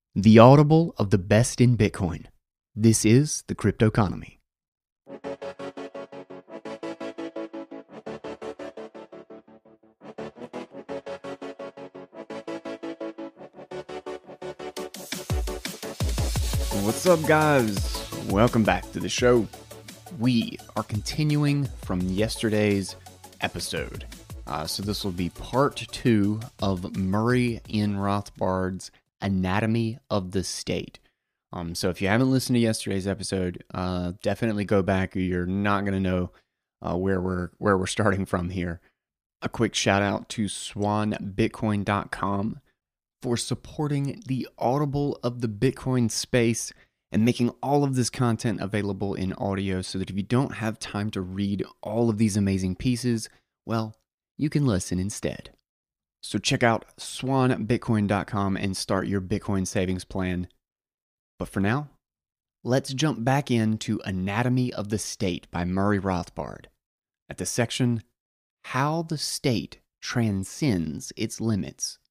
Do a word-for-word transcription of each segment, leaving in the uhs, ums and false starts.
The audible of the best in Bitcoin. This is the Cryptoconomy. What's up, guys? Welcome back to the show. We are continuing from yesterday's episode. Uh, so this will be part two of Murray N. Rothbard's Anatomy of the State. Um, so if you haven't listened to yesterday's episode, uh, definitely go back, or you're not going to know uh, where we're where we're starting from here. A quick shout out to swan bitcoin dot com for supporting the audible of the Bitcoin space and making all of this content available in audio, so that if you don't have time to read all of these amazing pieces, well, you can listen instead. So check out swan bitcoin dot com and start your Bitcoin savings plan. But for now, let's jump back into Anatomy of the State by Murray Rothbard at the section, How the State Transcends Its Limits.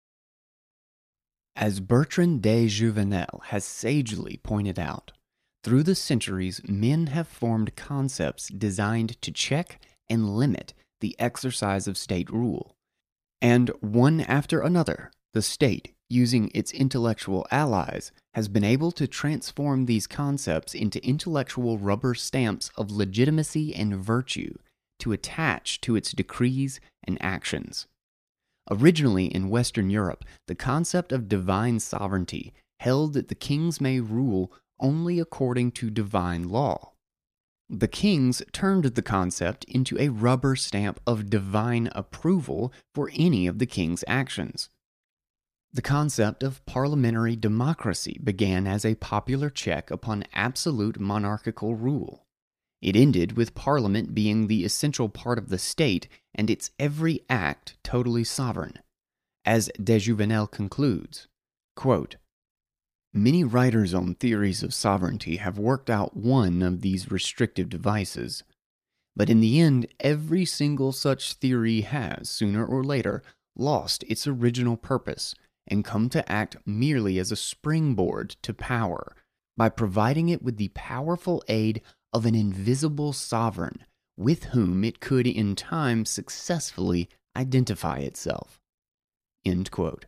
As Bertrand de Jouvenel has sagely pointed out, through the centuries, men have formed concepts designed to check and limit the exercise of state rule. And one after another, the state, using its intellectual allies, has been able to transform these concepts into intellectual rubber stamps of legitimacy and virtue to attach to its decrees and actions. Originally in Western Europe, the concept of divine sovereignty held that the kings may rule only according to divine law. The kings turned the concept into a rubber stamp of divine approval for any of the king's actions. The concept of parliamentary democracy began as a popular check upon absolute monarchical rule. It ended with Parliament being the essential part of the state and its every act totally sovereign. As de Jouvenel concludes, quote, "Many writers on theories of sovereignty have worked out one of these restrictive devices, but in the end, every single such theory has, sooner or later, lost its original purpose and come to act merely as a springboard to power, by providing it with the powerful aid of an invisible sovereign with whom it could in time successfully identify itself." End quote.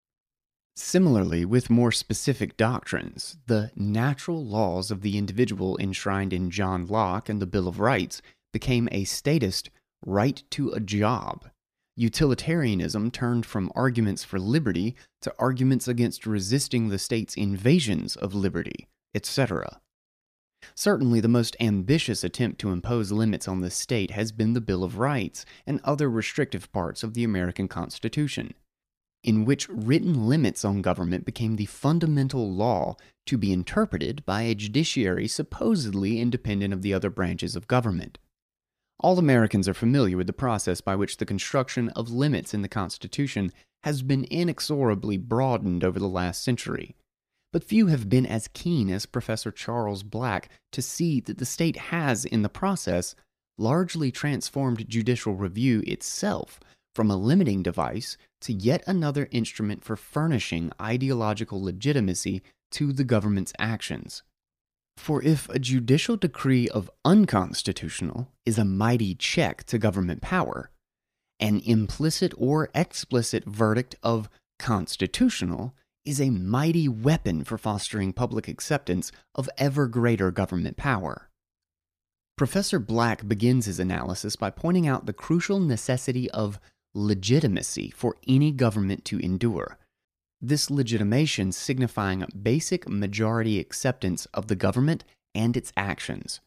Similarly, with more specific doctrines, the natural laws of the individual enshrined in John Locke and the Bill of Rights became a statist right to a job. Utilitarianism turned from arguments for liberty to arguments against resisting the state's invasions of liberty, et cetera. Certainly, the most ambitious attempt to impose limits on the state has been the Bill of Rights and other restrictive parts of the American Constitution, in which written limits on government became the fundamental law to be interpreted by a judiciary supposedly independent of the other branches of government. All Americans are familiar with the process by which the construction of limits in the Constitution has been inexorably broadened over the last century. But few have been as keen as Professor Charles Black to see that the state has, in the process, largely transformed judicial review itself from a limiting device to yet another instrument for furnishing ideological legitimacy to the government's actions. For if a judicial decree of unconstitutional is a mighty check to government power, an implicit or explicit verdict of constitutional is a mighty weapon for fostering public acceptance of ever greater government power. Professor Black begins his analysis by pointing out the crucial necessity of legitimacy for any government to endure, this legitimation signifying basic majority acceptance of the government and its actions.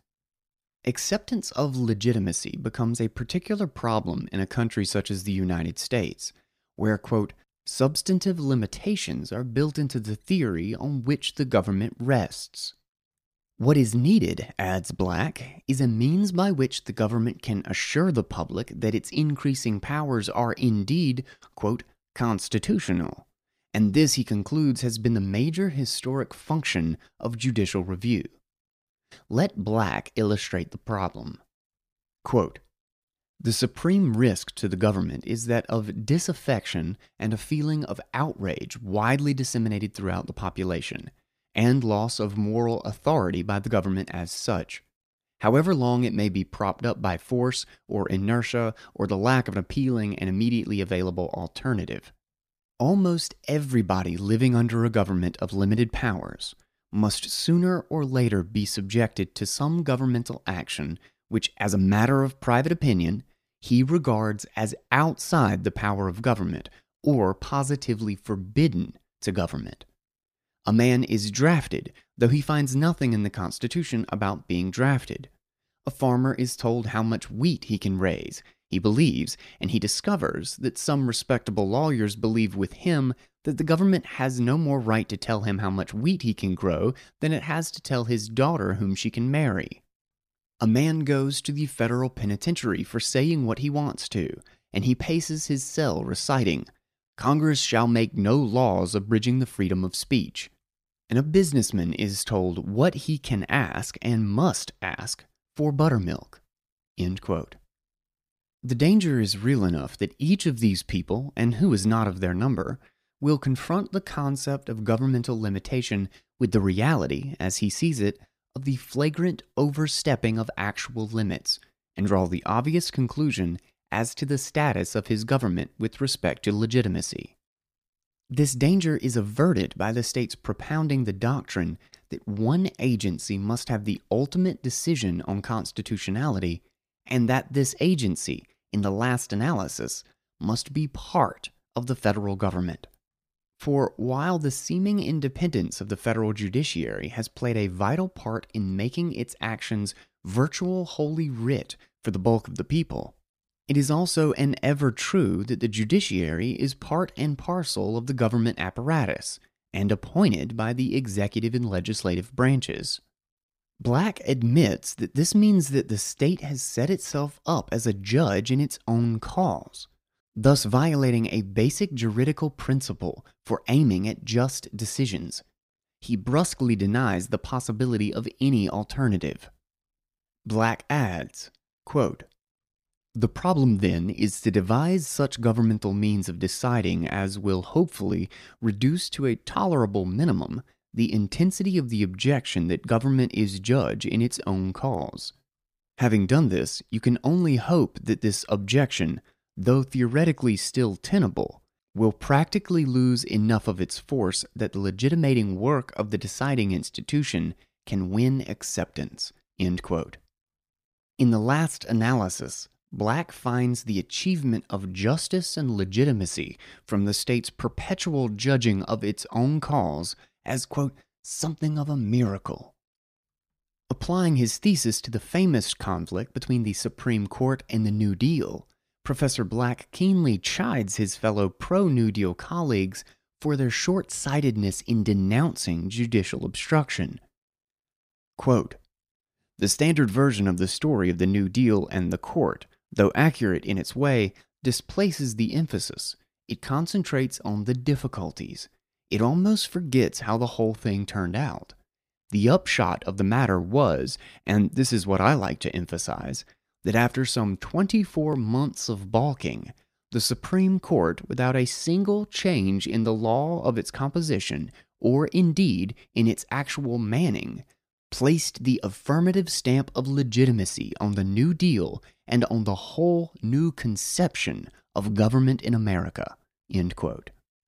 Acceptance of legitimacy becomes a particular problem in a country such as the United States, where, quote, substantive limitations are built into the theory on which the government rests. What is needed, adds Black, is a means by which the government can assure the public that its increasing powers are indeed, quote, constitutional. And this, he concludes, has been the major historic function of judicial review. Let Black illustrate the problem. Quote, The supreme risk to the government is that of disaffection and a feeling of outrage widely disseminated throughout the population, and loss of moral authority by the government as such. However long it may be propped up by force or inertia or the lack of an appealing and immediately available alternative. Almost everybody living under a government of limited powers must sooner or later be subjected to some governmental action which, as a matter of private opinion, he regards as outside the power of government or positively forbidden to government. A man is drafted, though he finds nothing in the Constitution about being drafted. A farmer is told how much wheat he can raise. He believes, and he discovers that some respectable lawyers believe with him that the government has no more right to tell him how much wheat he can grow than it has to tell his daughter whom she can marry. A man goes to the federal penitentiary for saying what he wants to, and he paces his cell reciting, "Congress shall make no laws abridging the freedom of speech." And a businessman is told what he can ask and must ask for buttermilk. End quote. The danger is real enough that each of these people, and who is not of their number, will confront the concept of governmental limitation with the reality, as he sees it, of the flagrant overstepping of actual limits, and draw the obvious conclusion as to the status of his government with respect to legitimacy. This danger is averted by the states propounding the doctrine that one agency must have the ultimate decision on constitutionality, and that this agency, in the last analysis, must be part of the federal government. For while the seeming independence of the federal judiciary has played a vital part in making its actions virtual holy writ for the bulk of the people, it is also an ever true that the judiciary is part and parcel of the government apparatus, and appointed by the executive and legislative branches. Black admits that this means that the state has set itself up as a judge in its own cause, thus violating a basic juridical principle for aiming at just decisions. He brusquely denies the possibility of any alternative. Black adds, quote, "The problem then is to devise such governmental means of deciding as will hopefully reduce to a tolerable minimum the intensity of the objection that government is judge in its own cause. Having done this, you can only hope that this objection, though theoretically still tenable, will practically lose enough of its force that the legitimating work of the deciding institution can win acceptance." End quote. In the last analysis, Black finds the achievement of justice and legitimacy from the state's perpetual judging of its own cause as, quote, "something of a miracle." Applying his thesis to the famous conflict between the Supreme Court and the New Deal, Professor Black keenly chides his fellow pro-New Deal colleagues for their short-sightedness in denouncing judicial obstruction. Quote, "The standard version of the story of the New Deal and the court, though accurate in its way, displaces the emphasis. It concentrates on the difficulties. It almost forgets how the whole thing turned out. The upshot of the matter was, and this is what I like to emphasize, that after some twenty-four months of balking, the Supreme Court, without a single change in the law of its composition, or indeed in its actual manning, placed the affirmative stamp of legitimacy on the New Deal and on the whole new conception of government in America." End quote.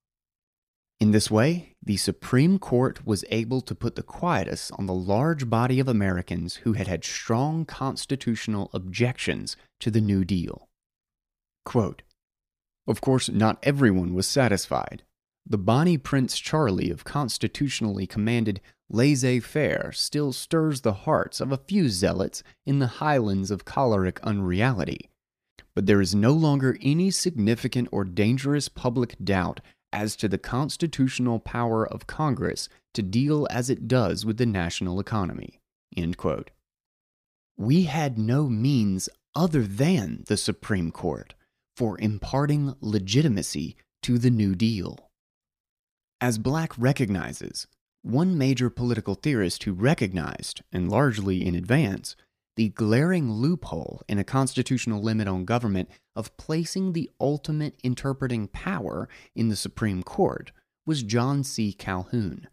In this way, the Supreme Court was able to put the quietus on the large body of Americans who had had strong constitutional objections to the New Deal. Quote, "Of course, not everyone was satisfied. The Bonnie Prince Charlie of constitutionally commanded laissez-faire still stirs the hearts of a few zealots in the highlands of choleric unreality. But there is no longer any significant or dangerous public doubt as to the constitutional power of Congress to deal as it does with the national economy." End quote. We had no means other than the Supreme Court for imparting legitimacy to the New Deal. As Black recognizes, one major political theorist who recognized, and largely in advance, the glaring loophole in a constitutional limit on government of placing the ultimate interpreting power in the Supreme Court was John C. Calhoun.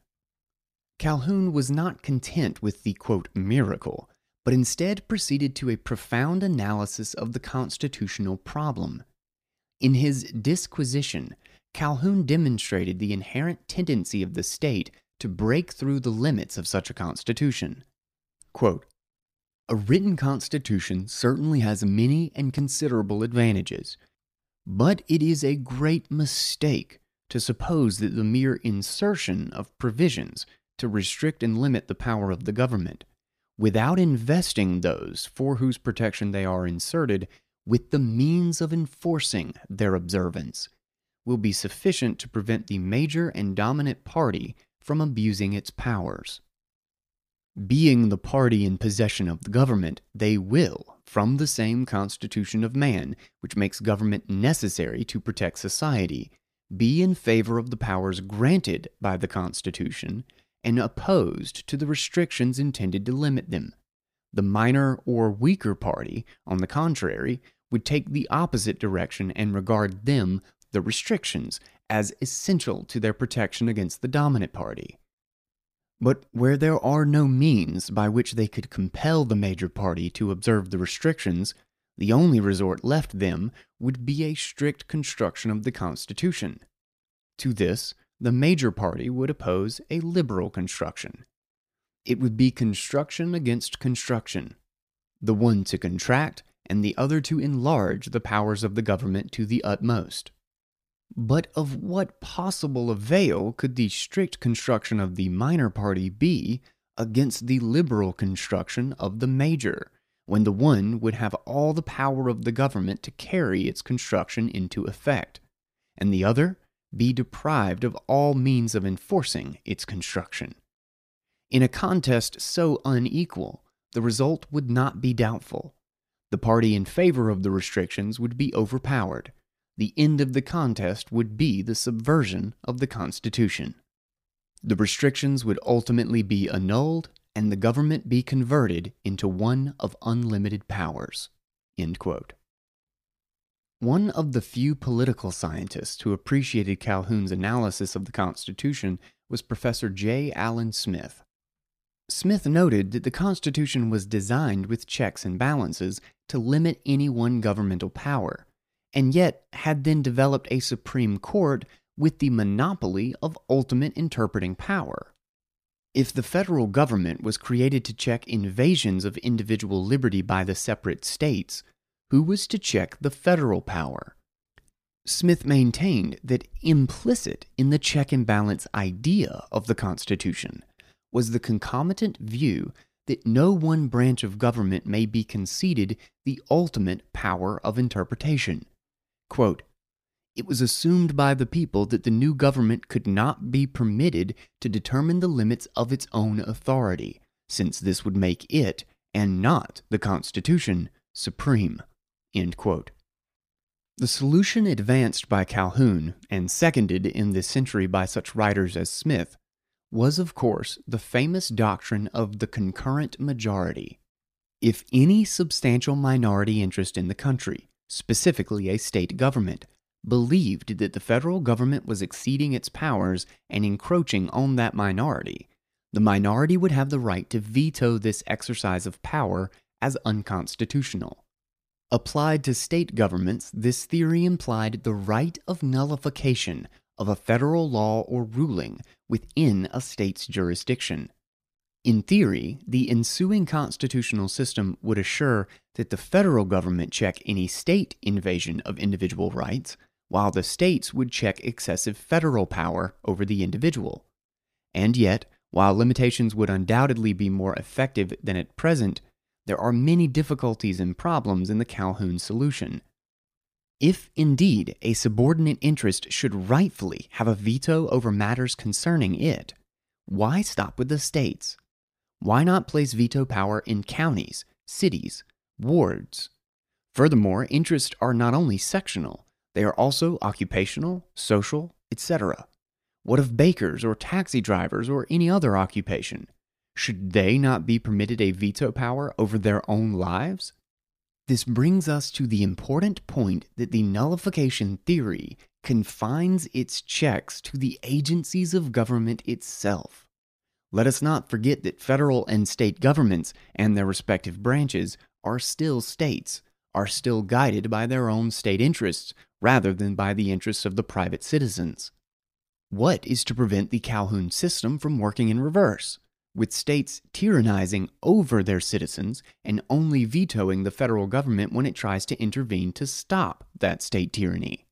Calhoun was not content with the, quote, miracle, but instead proceeded to a profound analysis of the constitutional problem. In his Disquisition, Calhoun demonstrated the inherent tendency of the state to break through the limits of such a constitution. Quote, "A written constitution certainly has many and considerable advantages, but it is a great mistake to suppose that the mere insertion of provisions to restrict and limit the power of the government, without investing those for whose protection they are inserted with the means of enforcing their observance, will be sufficient to prevent the major and dominant party from abusing its powers. Being the party in possession of the government, they will, from the same constitution of man, which makes government necessary to protect society, be in favor of the powers granted by the Constitution and opposed to the restrictions intended to limit them. The minor or weaker party, on the contrary, would take the opposite direction and regard them, the restrictions, as essential to their protection against the dominant party. But where there are no means by which they could compel the major party to observe the restrictions, the only resort left them would be a strict construction of the Constitution. To this, the major party would oppose a liberal construction. It would be construction against construction, the one to contract and the other to enlarge the powers of the government to the utmost. But of what possible avail could the strict construction of the minor party be against the liberal construction of the major, when the one would have all the power of the government to carry its construction into effect, and the other be deprived of all means of enforcing its construction? In a contest so unequal, the result would not be doubtful. The party in favor of the restrictions would be overpowered. The end of the contest would be the subversion of the Constitution. The restrictions would ultimately be annulled and the government be converted into one of unlimited powers." End quote. One of the few political scientists who appreciated Calhoun's analysis of the Constitution was Professor J. Allen Smith. Smith noted that the Constitution was designed with checks and balances to limit any one governmental power, and yet had then developed a Supreme Court with the monopoly of ultimate interpreting power. If the federal government was created to check invasions of individual liberty by the separate states, who was to check the federal power? Smith maintained that implicit in the check and balance idea of the Constitution was the concomitant view that no one branch of government may be conceded the ultimate power of interpretation. Quote, "It was assumed by the people that the new government could not be permitted to determine the limits of its own authority, since this would make it, and not the Constitution, supreme." End quote. The solution advanced by Calhoun, and seconded in this century by such writers as Smith, was of course the famous doctrine of the concurrent majority. If any substantial minority interest in the country, specifically a state government, believed that the federal government was exceeding its powers and encroaching on that minority, the minority would have the right to veto this exercise of power as unconstitutional. Applied to state governments, this theory implied the right of nullification of a federal law or ruling within a state's jurisdiction. In theory, the ensuing constitutional system would assure that the federal government check any state invasion of individual rights, while the states would check excessive federal power over the individual. And yet, while limitations would undoubtedly be more effective than at present, there are many difficulties and problems in the Calhoun solution. If, indeed, a subordinate interest should rightfully have a veto over matters concerning it, why stop with the states? Why not place veto power in counties, cities, wards? Furthermore, interests are not only sectional, they are also occupational, social, et cetera. What of bakers or taxi drivers or any other occupation? Should they not be permitted a veto power over their own lives? This brings us to the important point that the nullification theory confines its checks to the agencies of government itself. Let us not forget that federal and state governments and their respective branches are still states, are still guided by their own state interests rather than by the interests of the private citizens. What is to prevent the Calhoun system from working in reverse, with states tyrannizing over their citizens and only vetoing the federal government when it tries to intervene to stop that state tyranny?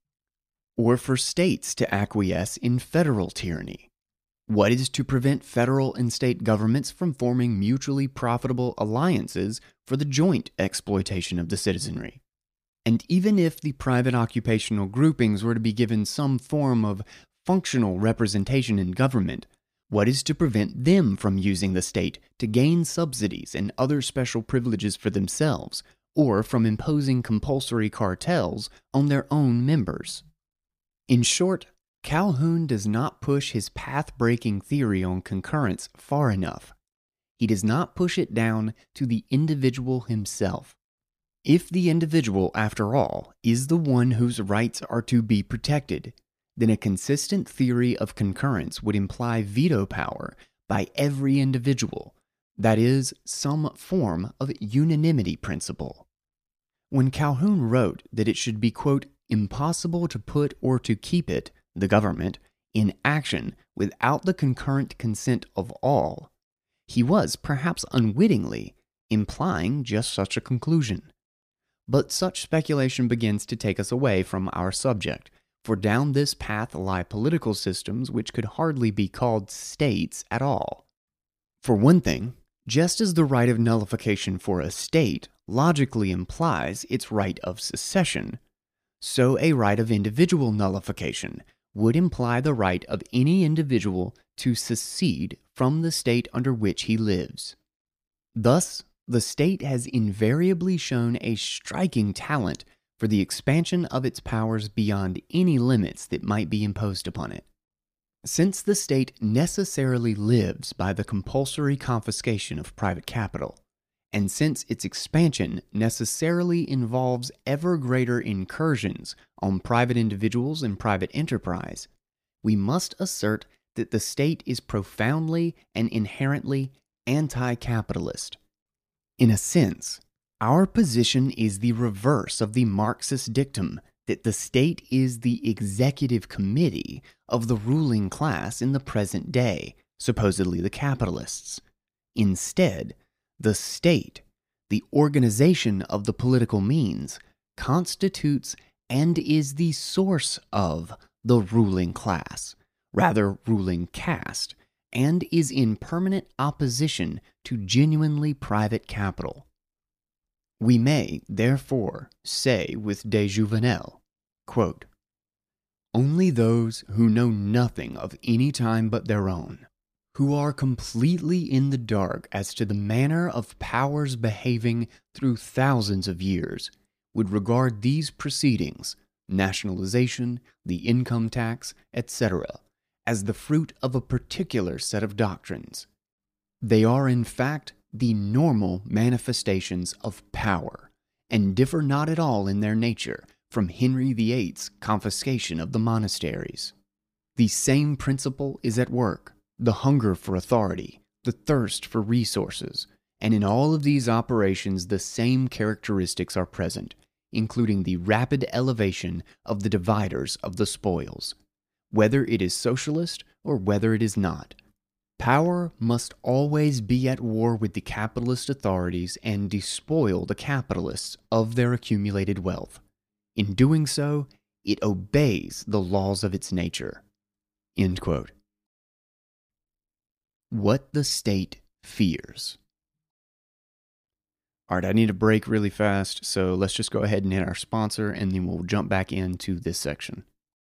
Or for states to acquiesce in federal tyranny? What is to prevent federal and state governments from forming mutually profitable alliances for the joint exploitation of the citizenry? And even if the private occupational groupings were to be given some form of functional representation in government, what is to prevent them from using the state to gain subsidies and other special privileges for themselves, or from imposing compulsory cartels on their own members? In short, Calhoun does not push his path-breaking theory on concurrence far enough. He does not push it down to the individual himself. If the individual, after all, is the one whose rights are to be protected, then a consistent theory of concurrence would imply veto power by every individual, that is, some form of unanimity principle. When Calhoun wrote that it should be, quote, impossible to put or to keep it, the government, in action without the concurrent consent of all, he was, perhaps unwittingly, implying just such a conclusion. But such speculation begins to take us away from our subject, for down this path lie political systems which could hardly be called states at all. For one thing, just as the right of nullification for a state logically implies its right of secession, so a right of individual nullification would imply the right of any individual to secede from the state under which he lives. Thus, the state has invariably shown a striking talent for the expansion of its powers beyond any limits that might be imposed upon it. Since the state necessarily lives by the compulsory confiscation of private capital, and since its expansion necessarily involves ever greater incursions on private individuals and private enterprise, we must assert that the state is profoundly and inherently anti-capitalist. In a sense, our position is the reverse of the Marxist dictum that the state is the executive committee of the ruling class in the present day, supposedly the capitalists. Instead, the state, the organization of the political means, constitutes and is the source of the ruling class, rather ruling caste, and is in permanent opposition to genuinely private capital. We may, therefore, say with de Jouvenel, quote, only those who know nothing of any time but their own, who are completely in the dark as to the manner of powers behaving through thousands of years, would regard these proceedings, nationalization, the income tax, et cetera, as the fruit of a particular set of doctrines. They are, in fact, the normal manifestations of power, and differ not at all in their nature from Henry the Eighth's confiscation of the monasteries. The same principle is at work, the hunger for authority, the thirst for resources, and in all of these operations the same characteristics are present, including the rapid elevation of the dividers of the spoils, whether it is socialist or whether it is not. Power must always be at war with the capitalist authorities and despoil the capitalists of their accumulated wealth. In doing so, it obeys the laws of its nature. End quote. What the state fears. All right, I need a break really fast, so let's just go ahead and hit our sponsor, and then we'll jump back into this section.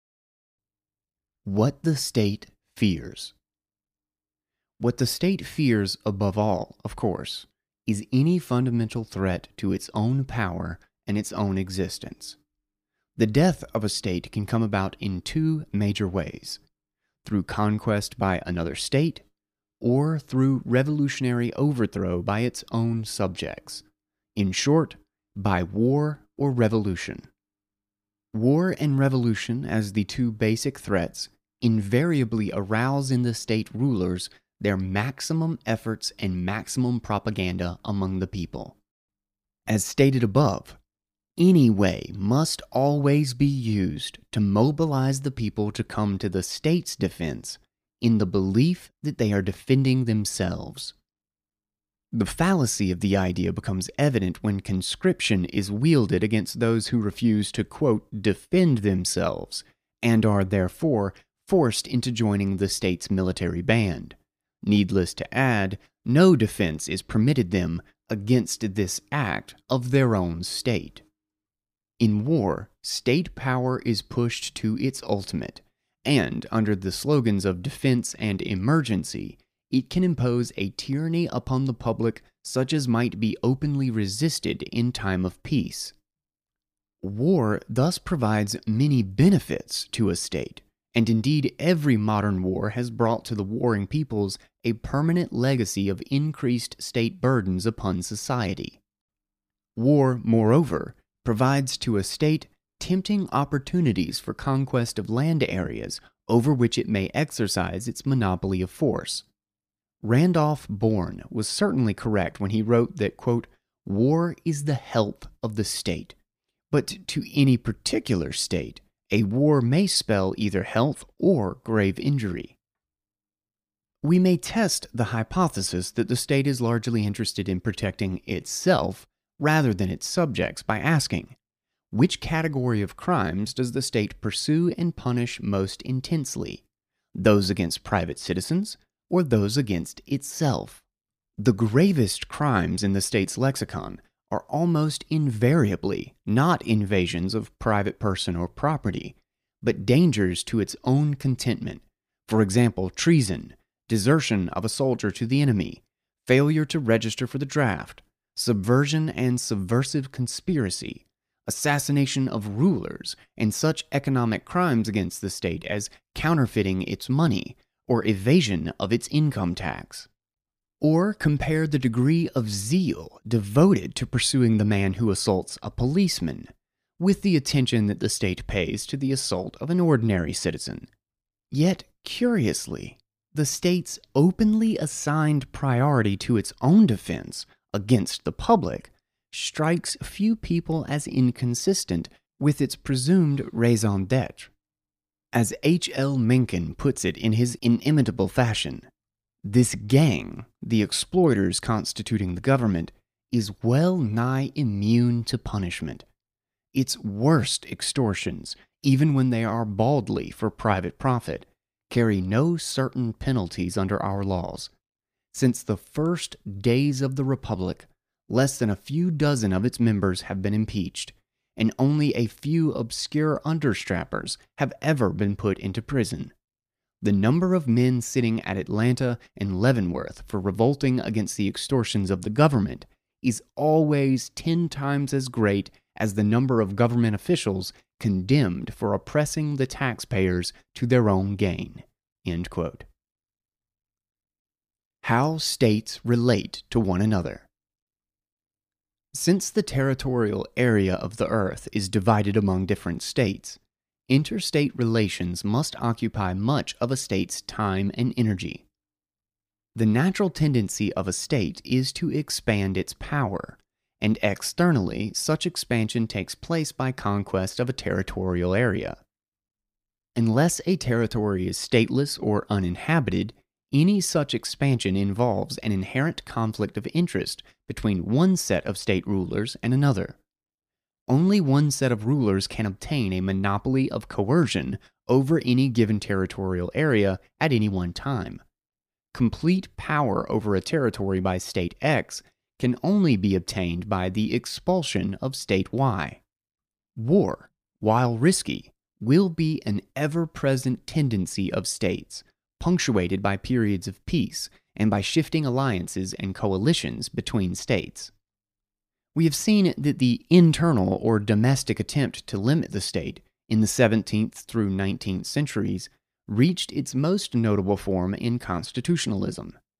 What the state fears. What the state fears above all, of course, is any fundamental threat to its own power and its own existence. The death of a state can come about in two major ways: through conquest by another state, or through revolutionary overthrow by its own subjects. In short, by war or revolution. War and revolution, as the two basic threats, invariably arouse in the state rulers their maximum efforts and maximum propaganda among the people. As stated above, any way must always be used to mobilize the people to come to the state's defense in the belief that they are defending themselves. The fallacy of the idea becomes evident when conscription is wielded against those who refuse to, quote, defend themselves, and are therefore forced into joining the state's military band. Needless to add, no defense is permitted them against this act of their own state. In war, state power is pushed to its ultimate, and under the slogans of defense and emergency, it can impose a tyranny upon the public such as might be openly resisted in time of peace. War thus provides many benefits to a state, and indeed every modern war has brought to the warring peoples a permanent legacy of increased state burdens upon society. War, moreover, provides to a state tempting opportunities for conquest of land areas over which it may exercise its monopoly of force. Randolph Bourne was certainly correct when he wrote that, quote, war is the health of the state, but to any particular state, a war may spell either health or grave injury. We may test the hypothesis that the state is largely interested in protecting itself rather than its subjects by asking, which category of crimes does the state pursue and punish most intensely? Those against private citizens or those against itself? The gravest crimes in the state's lexicon are almost invariably not invasions of private person or property, but dangers to its own contentment. For example, treason, desertion of a soldier to the enemy, failure to register for the draft, subversion and subversive conspiracy, assassination of rulers, and such economic crimes against the state as counterfeiting its money or evasion of its income tax. Or compare the degree of zeal devoted to pursuing the man who assaults a policeman with the attention that the state pays to the assault of an ordinary citizen. Yet, curiously, the state's openly assigned priority to its own defense against the public strikes few people as inconsistent with its presumed raison d'etre. As H L Mencken puts it in his inimitable fashion, this gang, the exploiters constituting the government, is well nigh immune to punishment. Its worst extortions, even when they are baldly for private profit, carry no certain penalties under our laws. Since the first days of the Republic, less than a few dozen of its members have been impeached, and only a few obscure understrappers have ever been put into prison. The number of men sitting at Atlanta and Leavenworth for revolting against the extortions of the government is always ten times as great as the number of government officials condemned for oppressing the taxpayers to their own gain. End quote. How states relate to one another. Since the territorial area of the earth is divided among different states, interstate relations must occupy much of a state's time and energy. The natural tendency of a state is to expand its power, and externally, such expansion takes place by conquest of a territorial area. Unless a territory is stateless or uninhabited, any such expansion involves an inherent conflict of interest between one set of state rulers and another. Only one set of rulers can obtain a monopoly of coercion over any given territorial area at any one time. Complete power over a territory by State X can only be obtained by the expulsion of State Y. War, while risky, will be an ever-present tendency of states, punctuated by periods of peace and by shifting alliances and coalitions between states. We have seen that the internal or domestic attempt to limit the state in the seventeenth through nineteenth centuries reached its most notable form in constitutionalism,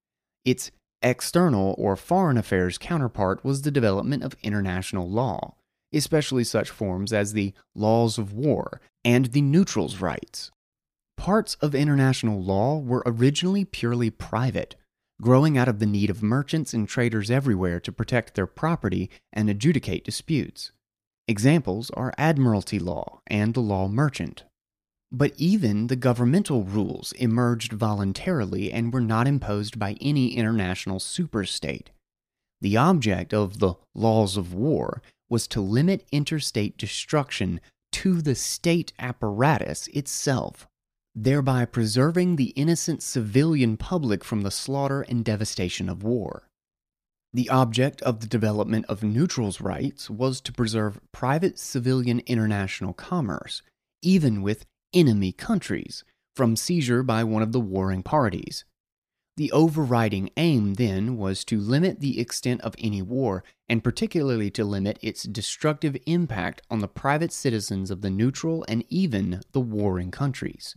Its external or foreign affairs counterpart was the development of international law, especially such forms as the laws of war and the neutrals' rights. Parts of international law were originally purely private, growing out of the need of merchants and traders everywhere to protect their property and adjudicate disputes. Examples are admiralty law and the law merchant. But even the governmental rules emerged voluntarily and were not imposed by any international superstate. The object of the laws of war was to limit interstate destruction to the state apparatus itself, thereby preserving the innocent civilian public from the slaughter and devastation of war. The object of the development of neutrals' rights was to preserve private civilian international commerce, even with enemy countries, from seizure by one of the warring parties. The overriding aim, then, was to limit the extent of any war, and particularly to limit its destructive impact on the private citizens of the neutral and even the warring countries.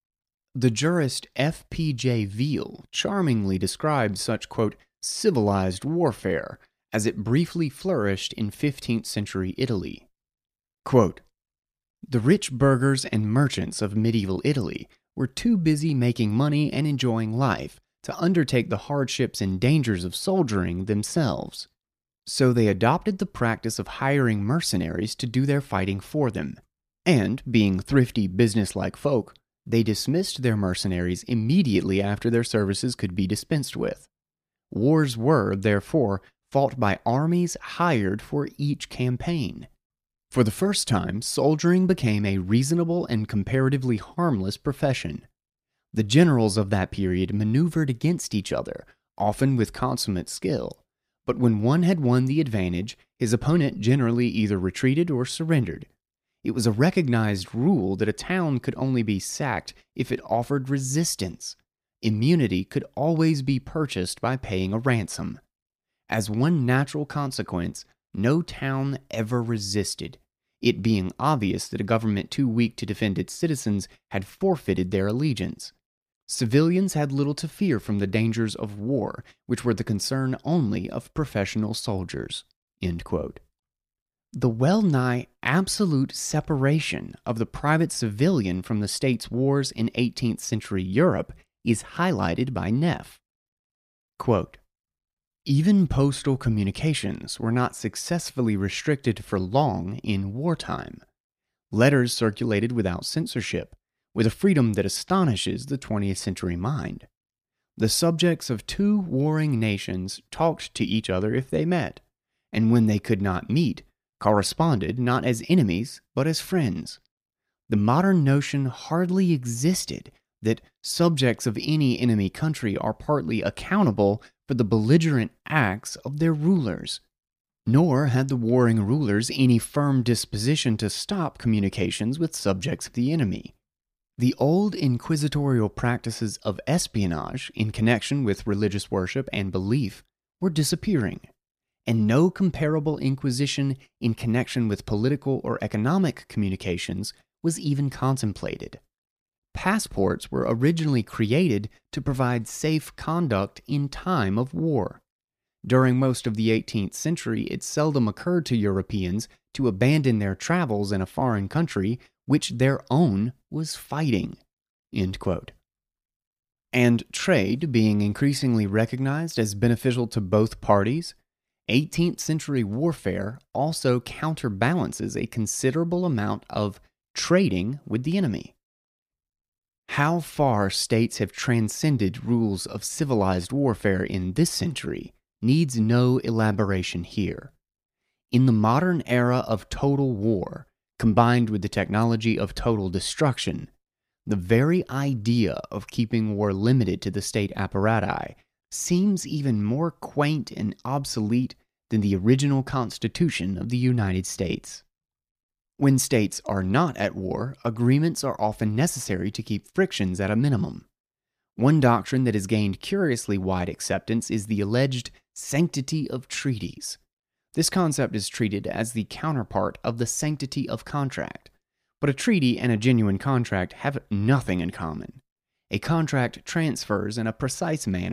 The jurist F P J Veal charmingly describes such, quote, civilized warfare as it briefly flourished in fifteenth century Italy. Quote, the rich burghers and merchants of medieval Italy were too busy making money and enjoying life to undertake the hardships and dangers of soldiering themselves. So they adopted the practice of hiring mercenaries to do their fighting for them, and, being thrifty, businesslike folk, they dismissed their mercenaries immediately after their services could be dispensed with. Wars were, therefore, fought by armies hired for each campaign. For the first time, soldiering became a reasonable and comparatively harmless profession. The generals of that period maneuvered against each other, often with consummate skill, but when one had won the advantage, his opponent generally either retreated or surrendered. It was a recognized rule that a town could only be sacked if it offered resistance. Immunity could always be purchased by paying a ransom. As one natural consequence, no town ever resisted, it being obvious that a government too weak to defend its citizens had forfeited their allegiance. Civilians had little to fear from the dangers of war, which were the concern only of professional soldiers. End quote. The well-nigh absolute separation of the private civilian from the state's wars in eighteenth century Europe is highlighted by Neff. Quote, even postal communications were not successfully restricted for long in wartime. Letters circulated without censorship, with a freedom that astonishes the twentieth century mind. The subjects of two warring nations talked to each other if they met, and when they could not meet, corresponded not as enemies but as friends. The modern notion hardly existed that subjects of any enemy country are partly accountable for the belligerent acts of their rulers. Nor had the warring rulers any firm disposition to stop communications with subjects of the enemy. The old inquisitorial practices of espionage in connection with religious worship and belief were disappearing, and no comparable inquisition in connection with political or economic communications was even contemplated. Passports were originally created to provide safe conduct in time of war. During most of the eighteenth century, it seldom occurred to Europeans to abandon their travels in a foreign country which their own was fighting. End quote. And trade being increasingly recognized as beneficial to both parties, eighteenth century warfare also counterbalances a considerable amount of trading with the enemy. How far states have transcended rules of civilized warfare in this century needs no elaboration here. In the modern era of total war, combined with the technology of total destruction, the very idea of keeping war limited to the state apparati seems even more quaint and obsolete than the original Constitution of the United States. When states are not at war, agreements are often necessary to keep frictions at a minimum. One doctrine that has gained curiously wide acceptance is the alleged sanctity of treaties. This concept is treated as the counterpart of the sanctity of contract, but a treaty and a genuine contract have nothing in common. A contract transfers in a precise manner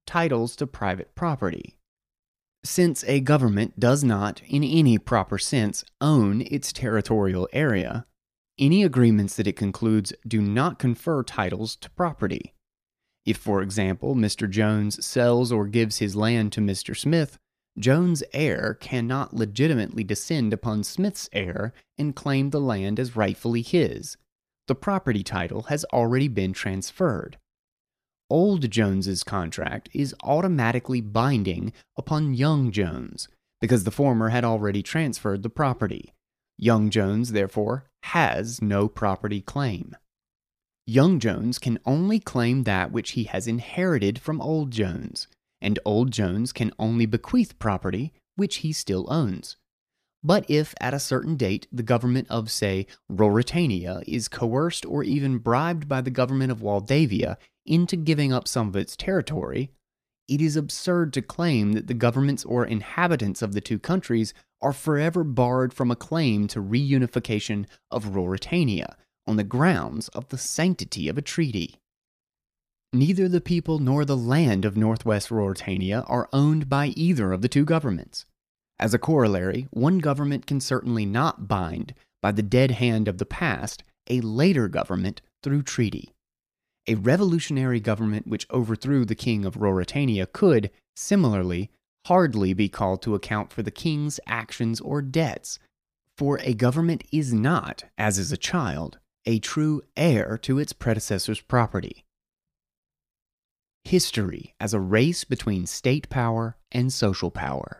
titles to private property. Since a government does not, in any proper sense, own its territorial area, any agreements that it concludes do not confer titles to property. If, for example, Mister Jones sells or gives his land to Mister Smith, Jones' heir cannot legitimately descend upon Smith's heir and claim the land as rightfully his. The property title has already been transferred. Old Jones's contract is automatically binding upon young Jones, because the former had already transferred the property. Young Jones, therefore, has no property claim. Young Jones can only claim that which he has inherited from Old Jones, and Old Jones can only bequeath property which he still owns. But if at a certain date the government of, say, Ruritania is coerced or even bribed by the government of Waldavia into giving up some of its territory, it is absurd to claim that the governments or inhabitants of the two countries are forever barred from a claim to reunification of Ruritania on the grounds of the sanctity of a treaty. Neither the people nor the land of Northwest Ruritania are owned by either of the two governments. As a corollary, one government can certainly not bind, by the dead hand of the past, a later government through treaty. A revolutionary government which overthrew the king of Ruritania could, similarly, hardly be called to account for the king's actions or debts, for a government is not, as is a child, a true heir to its predecessor's property. History as a race between state power and social power.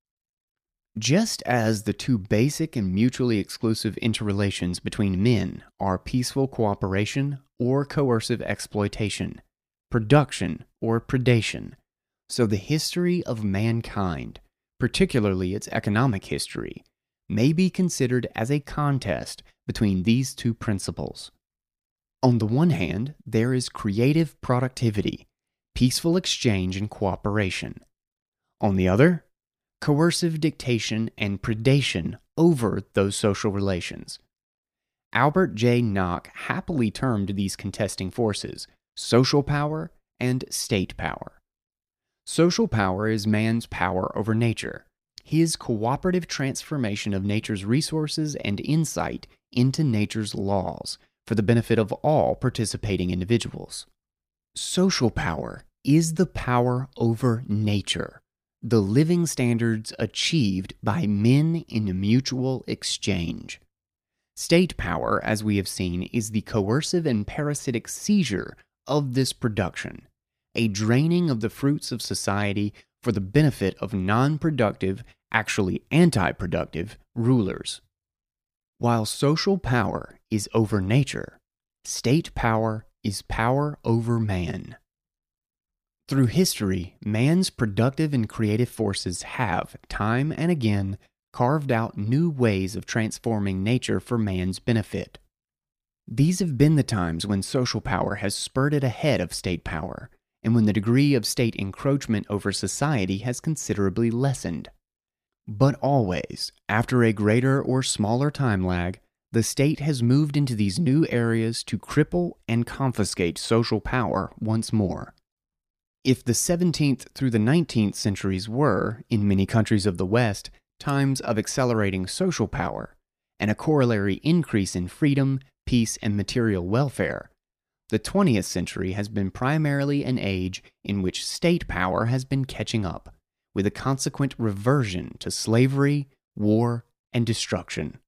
Just as the two basic and mutually exclusive interrelations between men are peaceful cooperation or coercive exploitation, production or predation, so the history of mankind, particularly its economic history, may be considered as a contest between these two principles. On the one hand, there is creative productivity, peaceful exchange and cooperation. On the other, coercive dictation and predation over those social relations. Albert J. Nock happily termed these contesting forces social power and state power. Social power is man's power over nature, his cooperative transformation of nature's resources and insight into nature's laws for the benefit of all participating individuals. Social power is the power over nature, the living standards achieved by men in mutual exchange. State power, as we have seen, is the coercive and parasitic seizure of this production, a draining of the fruits of society for the benefit of non-productive, actually anti-productive, rulers. While social power is over nature, state power is power over man. Through history, man's productive and creative forces have, time and again, carved out new ways of transforming nature for man's benefit. These have been the times when social power has spurted ahead of state power, and when the degree of state encroachment over society has considerably lessened. But always, after a greater or smaller time lag, the state has moved into these new areas to cripple and confiscate social power once more. If the seventeenth through the nineteenth centuries were, in many countries of the West, times of accelerating social power, and a corollary increase in freedom, peace, and material welfare, the twentieth century has been primarily an age in which state power has been catching up, with a consequent reversion to slavery, war, and destruction.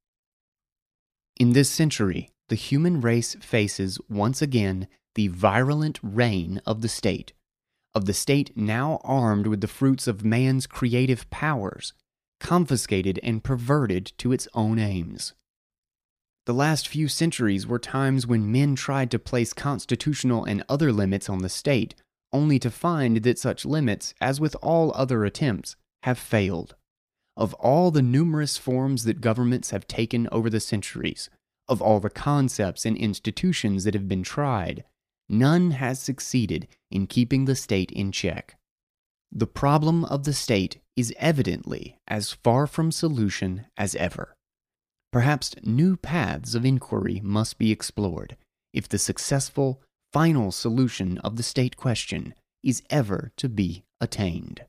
In this century, the human race faces once again the virulent reign of the state, of the state now armed with the fruits of man's creative powers, confiscated and perverted to its own aims. The last few centuries were times when men tried to place constitutional and other limits on the state, only to find that such limits, as with all other attempts, have failed. Of all the numerous forms that governments have taken over the centuries, of all the concepts and institutions that have been tried, none has succeeded in keeping the state in check. The problem of the state is evidently as far from solution as ever. Perhaps new paths of inquiry must be explored if the successful, final solution of the state question is ever to be attained.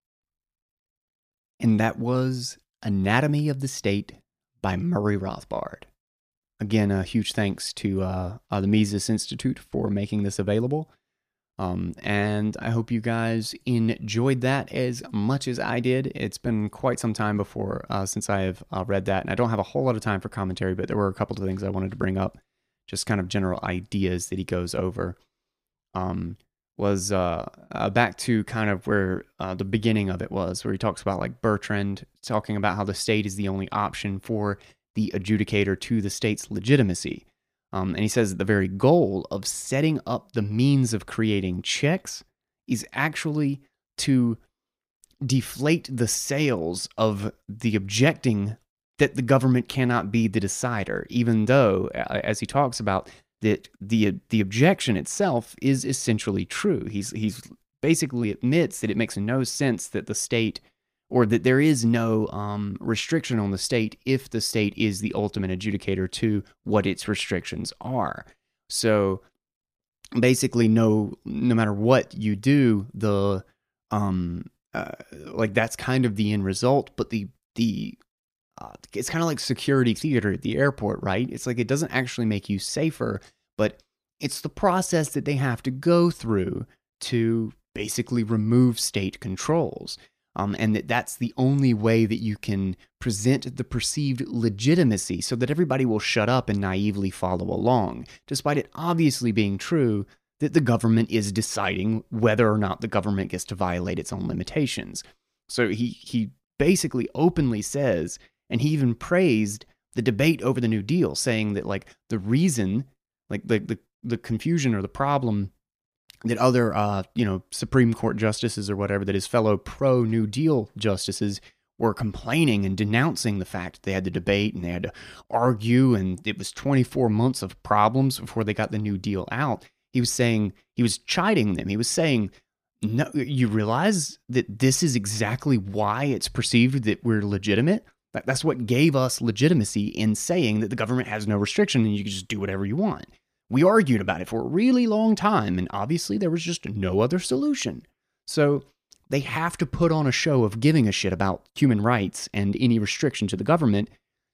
And that was Anatomy of the State by Murray Rothbard. Again, a huge thanks to uh, uh, the Mises Institute for making this available. Um, and I hope you guys enjoyed that as much as I did. It's been quite some time before uh, since I have uh, read that, and I don't have a whole lot of time for commentary, but there were a couple of things I wanted to bring up, just kind of general ideas that he goes over. Um, was uh, uh, back to kind of where uh, the beginning of it was, where he talks about like Bertrand talking about how the state is the only option for the adjudicator to the state's legitimacy. Um, and he says that the very goal of setting up the means of creating checks is actually to deflate the sails of the objecting that the government cannot be the decider, even though, as he talks about, that the the objection itself is essentially true. He's he's basically admits that it makes no sense that the state, or that there is no um, restriction on the state if the state is the ultimate adjudicator to what its restrictions are. So basically, no no matter what you do, the um uh, like that's kind of the end result. But the the uh, it's kind of like security theater at the airport, right? It's like it doesn't actually make you safer, but it's the process that they have to go through to basically remove state controls. Um, and that that's the only way that you can present the perceived legitimacy so that everybody will shut up and naively follow along, despite it obviously being true that the government is deciding whether or not the government gets to violate its own limitations. So he, he basically openly says, and he even praised the debate over the New Deal, saying that like the reason, like the, the, the confusion or the problem that other, uh, you know, Supreme Court justices or whatever, that his fellow pro-New Deal justices were complaining and denouncing the fact that they had to debate and they had to argue, and it was twenty-four months of problems before they got the New Deal out. He was saying, he was chiding them. He was saying, no, you realize that this is exactly why it's perceived that we're legitimate? That's what gave us legitimacy in saying that the government has no restriction and you can just do whatever you want. We argued about it for a really long time, and obviously there was just no other solution. So they have to put on a show of giving a shit about human rights and any restriction to the government.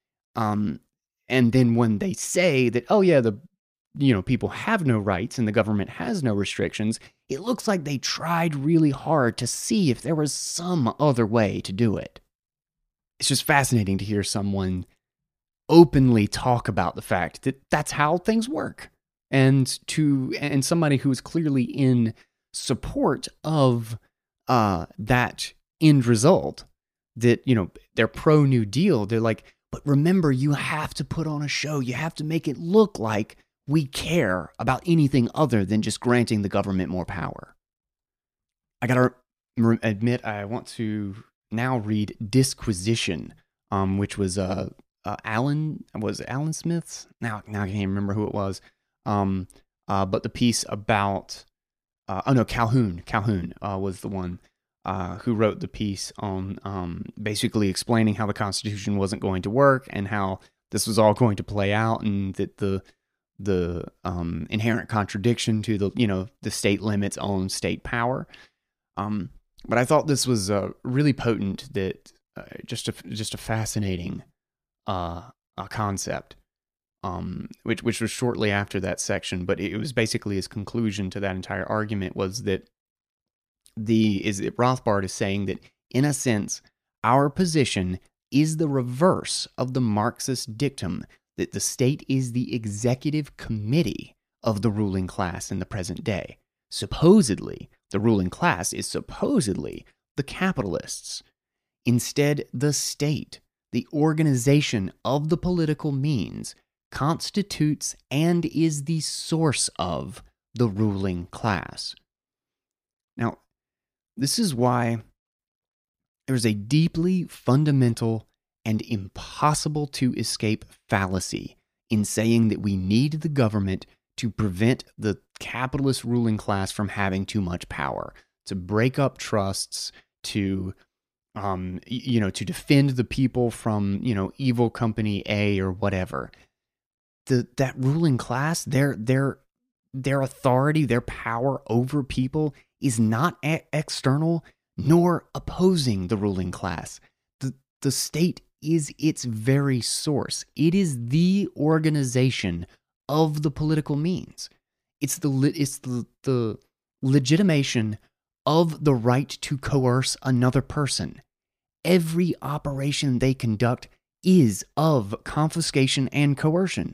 Um, and then when they say that, oh yeah, the you know people have no rights and the government has no restrictions, it looks like they tried really hard to see if there was some other way to do it. It's just fascinating to hear someone openly talk about the fact that that's how things work. And to and somebody who is clearly in support of uh, that end result, that, you know, they're pro-New Deal. They're like, but remember, you have to put on a show. You have to make it look like we care about anything other than just granting the government more power. I gotta admit, I want to now read Disquisition, um, which was uh, uh, Alan, was it Alan Smith's? Now, now I can't even remember who it was. Um, uh, but the piece about, uh, oh no, Calhoun, Calhoun uh, was the one uh, who wrote the piece on um, basically explaining how the Constitution wasn't going to work and how this was all going to play out, and that the the um, inherent contradiction to the you know the state limits on state power. Um, but I thought this was uh, really potent. That uh, just a just a fascinating uh, a concept. Um, which which was shortly after that section, but it was basically his conclusion to that entire argument was that the is that Rothbard is saying that in a sense our position is the reverse of the Marxist dictum that the state is the executive committee of the ruling class in the present day. Supposedly, the ruling class is supposedly the capitalists. Instead, the state, the organization of the political means, constitutes and is the source of the ruling class. Now, this is why there's a deeply fundamental and impossible to escape fallacy in saying that we need the government to prevent the capitalist ruling class from having too much power, to break up trusts, to um, you know, to defend the people from, you know, evil company A or whatever. The, that ruling class, their their their authority, their power over people is not a- external nor opposing the ruling class. The, the state is its very source. It is the organization of the political means. It's the it's the, the legitimation of the right to coerce another person. Every operation they conduct is of confiscation and coercion.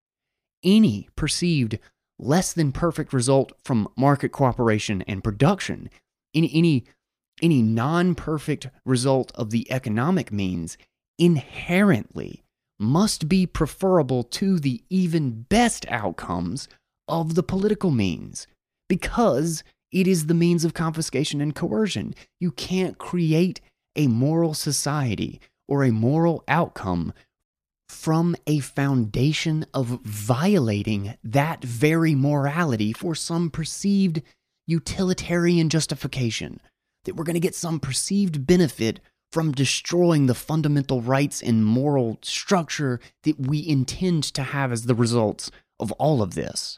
Any perceived less than perfect result from market cooperation and production, any any, any non-perfect result of the economic means, inherently must be preferable to the even best outcomes of the political means, because it is the means of confiscation and coercion. You can't create a moral society or a moral outcome from a foundation of violating that very morality for some perceived utilitarian justification, that we're going to get some perceived benefit from destroying the fundamental rights and moral structure that we intend to have as the results of all of this.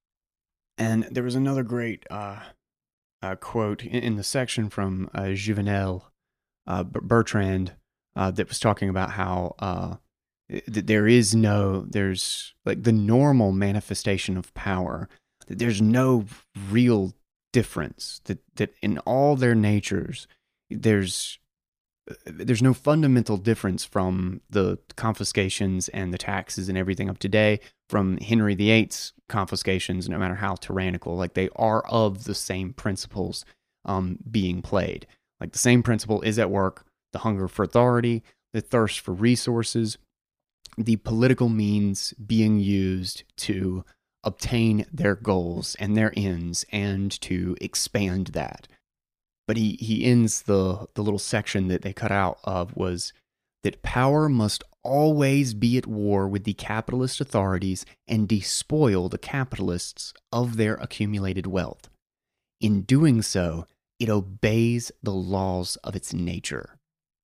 And there was another great uh, uh, quote in, in the section from uh, Juvenal uh, Bertrand uh, that was talking about how uh, that there is no, there's like the normal manifestation of power, that there's no real difference, that, that in all their natures, there's there's no fundamental difference from the confiscations and the taxes and everything of today from Henry the Eighth's confiscations, no matter how tyrannical. Like, they are of the same principles um, being played. Like, the same principle is at work: the hunger for authority, the thirst for resources, the political means being used to obtain their goals and their ends and to expand that. But he, he ends the, the little section that they cut out of was that power must always be at war with the capitalist authorities and despoil the capitalists of their accumulated wealth. In doing so, it obeys the laws of its nature.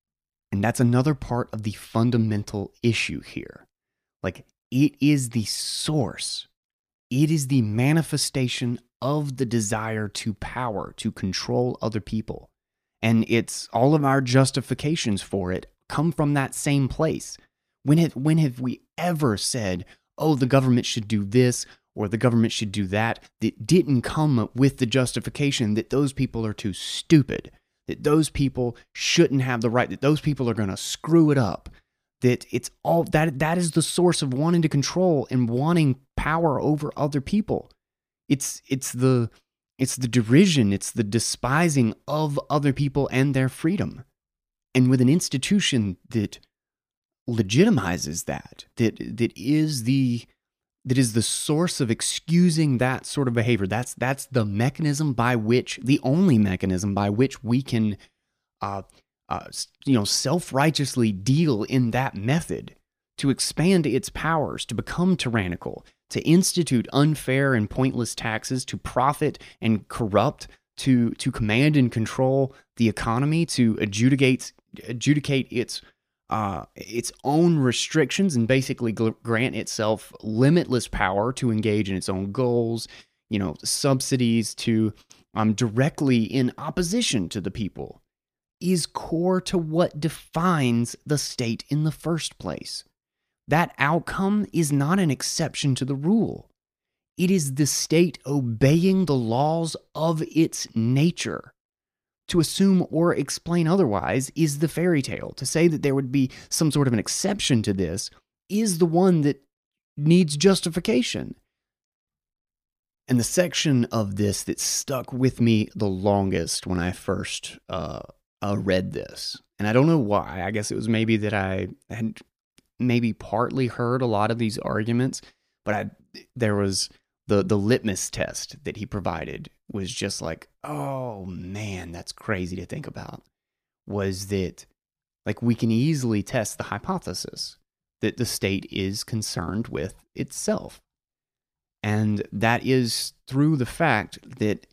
And that's another part of the fundamental issue here. Like, it is the source. It is the manifestation of the desire to power, to control other people. And it's all of our justifications for it come from that same place. When have, when have we ever said, oh, the government should do this or the government should do that, that didn't come with the justification that those people are too stupid, that those people shouldn't have the right, that those people are going to screw it up, that it's all that that is the source of wanting to control and wanting power over other people. It's it's the it's the derision, it's the despising of other people and their freedom. And with an institution that legitimizes that, that that is the that is the source of excusing that sort of behavior. That's that's the mechanism by which, the only mechanism by which we can uh, uh, you know, self-righteously deal in that method, to expand its powers, to become tyrannical, to institute unfair and pointless taxes, to profit and corrupt, to to command and control the economy, to adjudicate adjudicate its uh, its own restrictions, and basically gl- grant itself limitless power to engage in its own goals, you know, subsidies, to um, directly in opposition to the people, is core to what defines the state in the first place. That outcome is not an exception to the rule. It is the state obeying the laws of its nature. To assume or explain otherwise is the fairy tale. To say that there would be some sort of an exception to this is the one that needs justification. And the section of this that stuck with me the longest when I first uh, uh, read this, and I don't know why, I guess it was maybe that I had maybe partly heard a lot of these arguments, but I there was the the litmus test that he provided was just like, oh man, that's crazy to think about. Was that, like, we can easily test the hypothesis that the state is concerned with itself. And that is through the fact that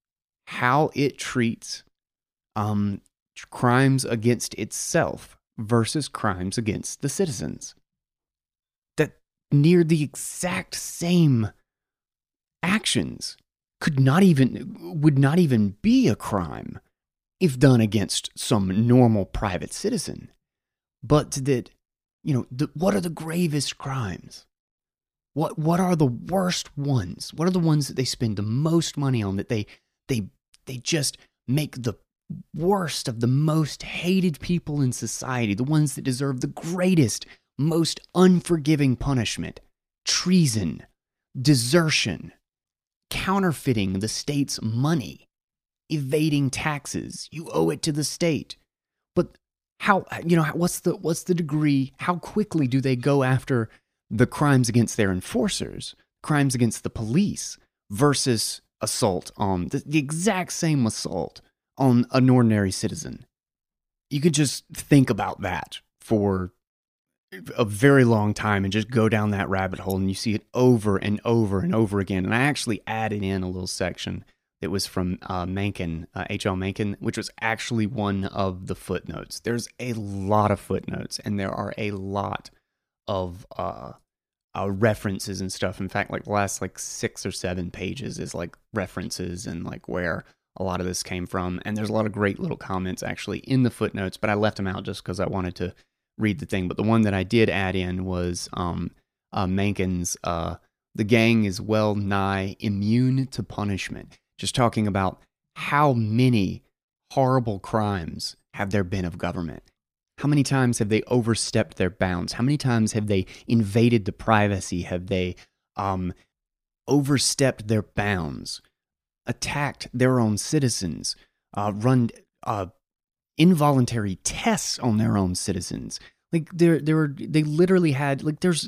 how it treats um, crimes against itself versus crimes against the citizens. That near the exact same actions could not even, would not even be a crime if done against some normal private citizen. But that, you know, the, what are the gravest crimes? What what are the worst ones? What are the ones that they spend the most money on, that they they they just make the worst of the most hated people in society, the ones that deserve the greatest, most unforgiving punishment? Treason, desertion, counterfeiting the state's money, evading taxes. You owe it to the state. But how, you know, what's the what's the degree, how quickly do they go after the crimes against their enforcers, crimes against the police, versus assault on the, the exact same assault on an ordinary citizen? You could just think about that for a very long time and just go down that rabbit hole, and you see it over and over and over again. And I actually added in a little section that was from uh, Mencken, uh, H L Mencken, which was actually one of the footnotes. There's a lot of footnotes, and there are a lot of uh, uh, references and stuff. In fact, like the last like six or seven pages is like references and like where a lot of this came from. And there's a lot of great little comments actually in the footnotes, but I left them out just because I wanted to read the thing. But the one that I did add in was um, uh, Mencken's, uh, "The gang is well nigh immune to punishment," just talking about how many horrible crimes have there been of government. How many times have they overstepped their bounds? How many times have they invaded the privacy? Have they um, overstepped their bounds, attacked their own citizens, uh, run uh, involuntary tests on their own citizens? Like there, there were, they literally had, like, there's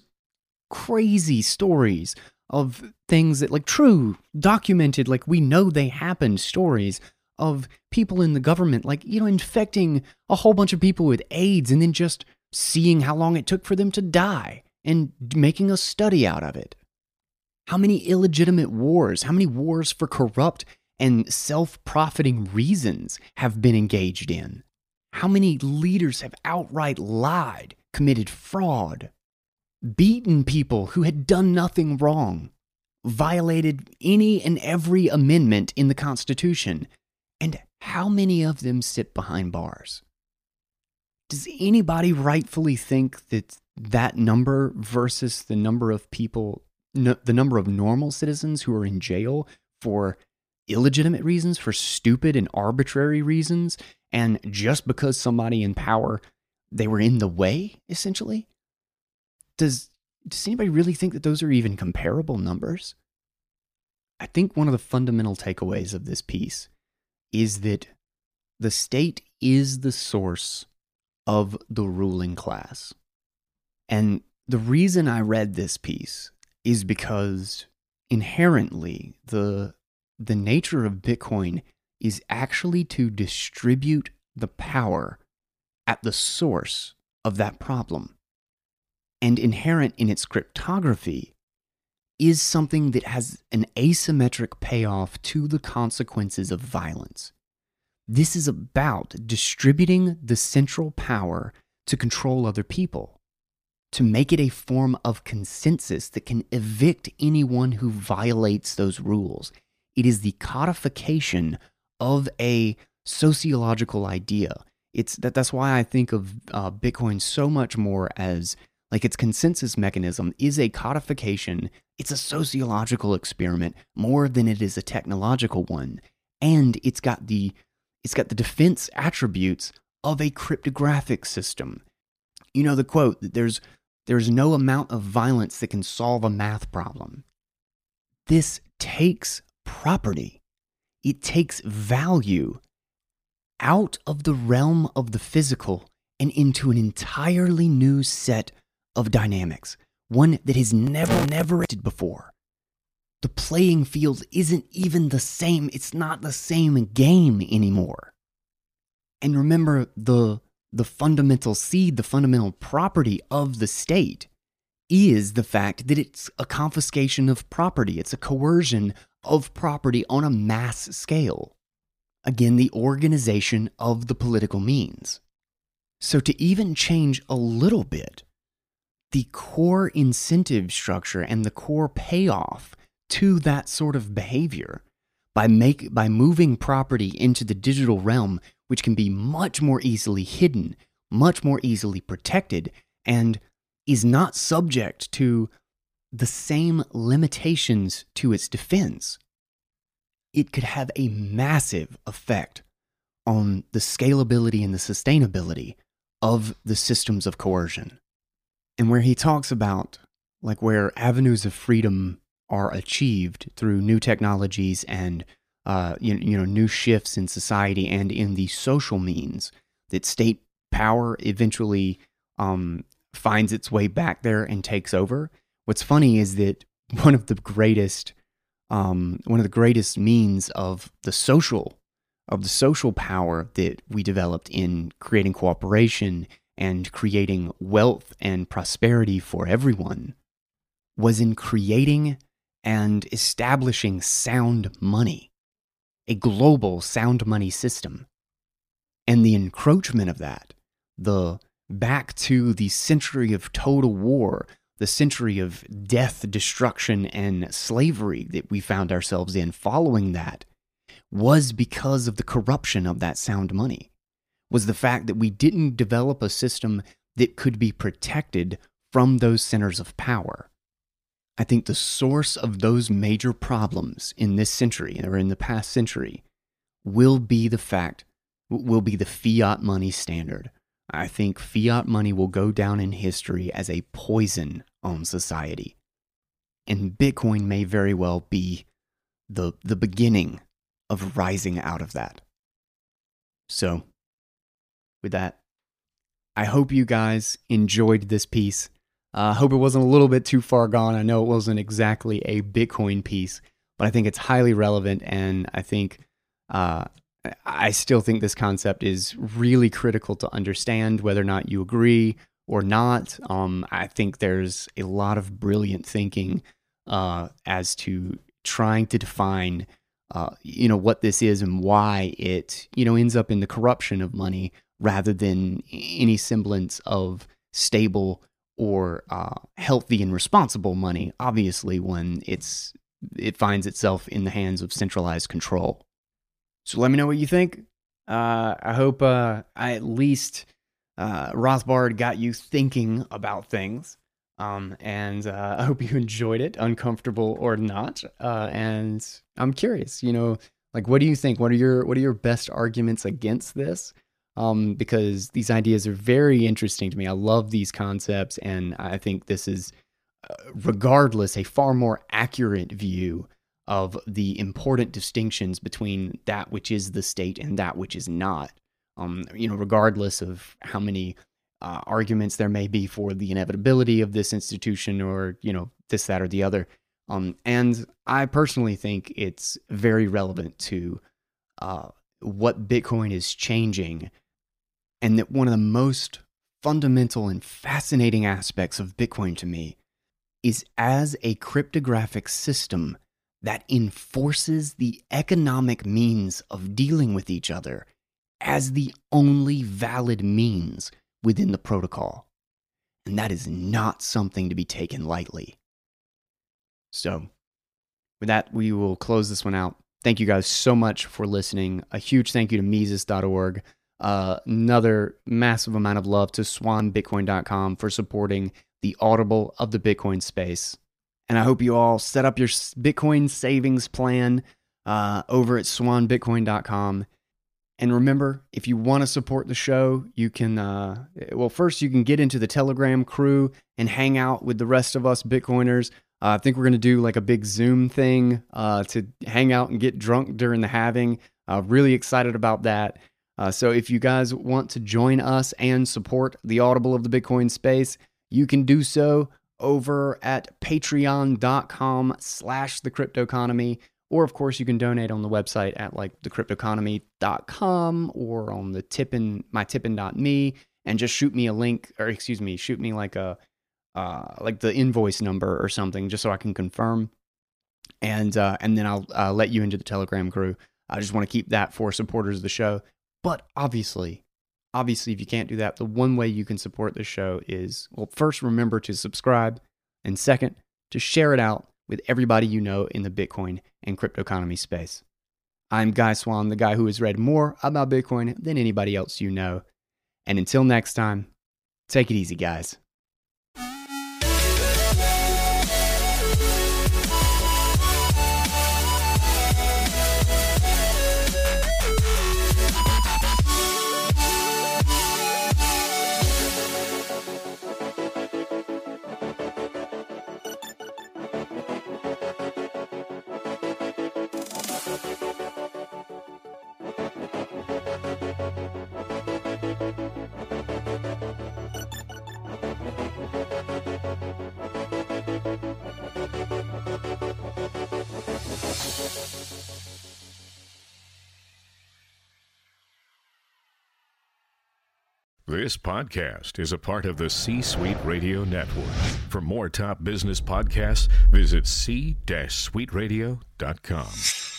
crazy stories of things that, like, true, documented, like, we know they happened, stories of people in the government, like, you know, infecting a whole bunch of people with AIDS and then just seeing how long it took for them to die and making a study out of it. How many illegitimate wars, how many wars for corrupt and self-profiting reasons have been engaged in? How many leaders have outright lied, committed fraud, beaten people who had done nothing wrong, violated any and every amendment in the Constitution? And how many of them sit behind bars? Does anybody rightfully think that that number versus the number of people, no, the number of normal citizens who are in jail for illegitimate reasons, for stupid and arbitrary reasons, and just because somebody in power, they were in the way, essentially? Does, does anybody really think that those are even comparable numbers? I think one of the fundamental takeaways of this piece is that the state is the source of the ruling class. And the reason I read this piece is because inherently the, the nature of Bitcoin is actually to distribute the power at the source of that problem. And inherent in its cryptography is something that has an asymmetric payoff to the consequences of violence. This is about distributing the central power to control other people, to make it a form of consensus that can evict anyone who violates those rules. It is the codification of a sociological idea. It's that. That's why I think of uh, Bitcoin so much more as, like, its consensus mechanism is a codification. It's a sociological experiment more than it is a technological one. And it's got the it's got the defense attributes of a cryptographic system. You know the quote that there's there's no amount of violence that can solve a math problem. This takes property. It takes value out of the realm of the physical and into an entirely new set of dynamics, one that has never, never existed before. The playing field isn't even the same. It's not the same game anymore. And remember, the, the fundamental seed, the fundamental property of the state is the fact that it's a confiscation of property. It's a coercion of property on a mass scale. Again, the organization of the political means. So to even change a little bit, the core incentive structure and the core payoff to that sort of behavior, By make by moving property into the digital realm, which can be much more easily hidden, much more easily protected, and is not subject to the same limitations to its defense, it could have a massive effect on the scalability and the sustainability of the systems of coercion. And where he talks about like where avenues of freedom are achieved through new technologies and uh, you, you know new shifts in society and in the social means, that state power eventually um, finds its way back there and takes over. What's funny is that one of the greatest um, one of the greatest means of the social of the social power that we developed in creating cooperation and creating wealth and prosperity for everyone was in creating and establishing sound money, a global sound money system. And the encroachment of that, the back to the century of total war, the century of death, destruction, and slavery that we found ourselves in following that, was because of the corruption of that sound money, was the fact that we didn't develop a system that could be protected from those centers of power. I think the source of those major problems in this century, or in the past century, will be the fact, will be the fiat money standard. I think fiat money will go down in history as a poison on society. And Bitcoin may very well be the, the beginning of rising out of that. So, with that, I hope you guys enjoyed this piece. I uh, hope it wasn't a little bit too far gone. I know it wasn't exactly a Bitcoin piece, but I think it's highly relevant, and I think uh, I still think this concept is really critical to understand, whether or not you agree or not. Um, I think there's a lot of brilliant thinking uh, as to trying to define Uh, you know, what this is and why it, you know, ends up in the corruption of money rather than any semblance of stable or uh, healthy and responsible money, obviously, when it's it finds itself in the hands of centralized control. So let me know what you think. Uh, I hope uh, I at least, uh, Rothbard got you thinking about things. Um, and uh, I hope you enjoyed it, uncomfortable or not. Uh, and I'm curious, you know, like, what do you think? What are your what are your best arguments against this? Um, because these ideas are very interesting to me. I love these concepts, and I think this is, uh, regardless, a far more accurate view of the important distinctions between that which is the state and that which is not. Um, you know, regardless of how many Uh, arguments there may be for the inevitability of this institution, or, you know, this, that, or the other. Um, and I personally think it's very relevant to uh, what Bitcoin is changing, and that one of the most fundamental and fascinating aspects of Bitcoin to me is as a cryptographic system that enforces the economic means of dealing with each other as the only valid means within the protocol. And that is not something to be taken lightly. So, with that, we will close this one out. Thank you guys so much for listening. A huge thank you to Mises dot org. Uh, another massive amount of love to Swan Bitcoin dot com for supporting the Audible of the Bitcoin space. And I hope you all set up your Bitcoin savings plan uh, over at Swan Bitcoin dot com. And remember, if you want to support the show, you can, uh, well, first you can get into the Telegram crew and hang out with the rest of us Bitcoiners. Uh, I think we're going to do like a big Zoom thing uh, to hang out and get drunk during the halving. Uh, really excited about that. Uh, so if you guys want to join us and support the Audible of the Bitcoin space, you can do so over at patreon.com slash the cryptoeconomy. Or, of course, you can donate on the website at like the cryptoeconomy dot com or on the tippin, my tippin dot me, and just shoot me a link, or excuse me, shoot me like a uh, like the invoice number or something, just so I can confirm. And uh, and then I'll uh, let you into the Telegram crew. I just want to keep that for supporters of the show. But obviously, obviously, if you can't do that, the one way you can support the show is, well, first, remember to subscribe, and second, to share it out with everybody you know in the Bitcoin and cryptocurrency space. I'm Guy Swan, the guy who has read more about Bitcoin than anybody else you know. And until next time, take it easy, guys. This podcast is a part of the C-Suite Radio Network. For more top business podcasts, visit c suite radio dot com.